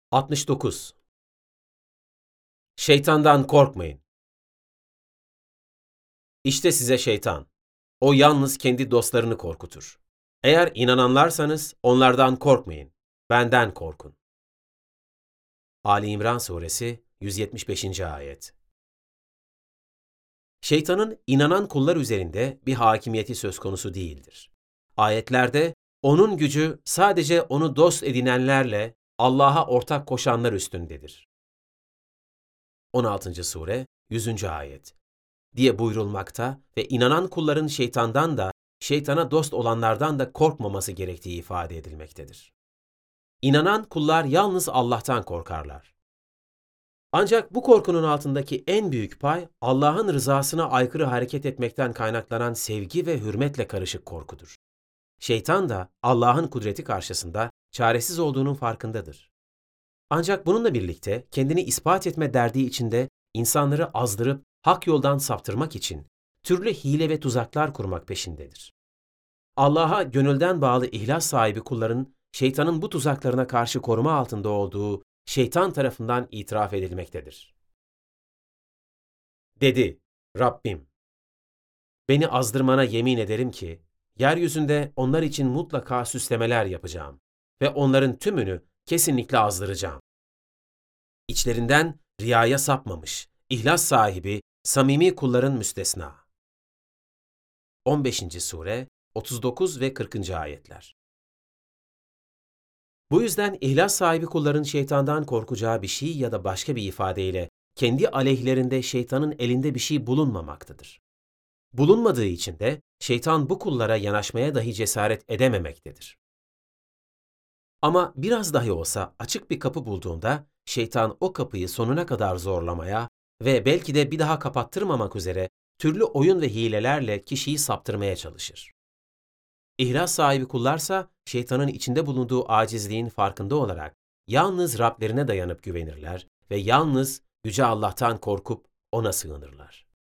69. Şeytandan korkmayın. İşte size şeytan. O yalnız kendi dostlarını korkutur. Eğer inananlarsanız onlardan korkmayın. Benden korkun. Ali İmran Suresi 175. Ayet. Şeytanın inanan kullar üzerinde bir hakimiyeti söz konusu değildir. Ayetlerde onun gücü sadece onu dost edinenlerle Allah'a ortak koşanlar üstündedir. 16. Sure 100. Ayet diye buyurulmakta ve inanan kulların şeytandan da, şeytana dost olanlardan da korkmaması gerektiği ifade edilmektedir. İnanan kullar yalnız Allah'tan korkarlar. Ancak bu korkunun altındaki en büyük pay, Allah'ın rızasına aykırı hareket etmekten kaynaklanan sevgi ve hürmetle karışık korkudur. Şeytan da Allah'ın kudreti karşısında çaresiz olduğunun farkındadır. Ancak bununla birlikte kendini ispat etme derdi içinde insanları azdırıp hak yoldan saptırmak için türlü hile ve tuzaklar kurmak peşindedir. Allah'a gönülden bağlı ihlas sahibi kulların şeytanın bu tuzaklarına karşı koruma altında olduğu şeytan tarafından itiraf edilmektedir. Dedi, Rabbim, beni azdırmana yemin ederim ki, yeryüzünde onlar için mutlaka süslemeler yapacağım ve onların tümünü kesinlikle azdıracağım. İçlerinden riyaya sapmamış, ihlas sahibi, samimi kulların müstesna. 15. Sure 39 ve 40. Ayetler. Bu yüzden ihlas sahibi kulların şeytandan korkacağı bir şey ya da başka bir ifadeyle kendi aleyhlerinde şeytanın elinde bir şey bulunmamaktadır. Bulunmadığı için de şeytan bu kullara yanaşmaya dahi cesaret edememektedir. Ama biraz dahi olsa açık bir kapı bulduğunda şeytan o kapıyı sonuna kadar zorlamaya ve belki de bir daha kapattırmamak üzere türlü oyun ve hilelerle kişiyi saptırmaya çalışır. İhlas sahibi kullarsa şeytanın içinde bulunduğu acizliğin farkında olarak yalnız Rablerine dayanıp güvenirler ve yalnız Yüce Allah'tan korkup ona sığınırlar.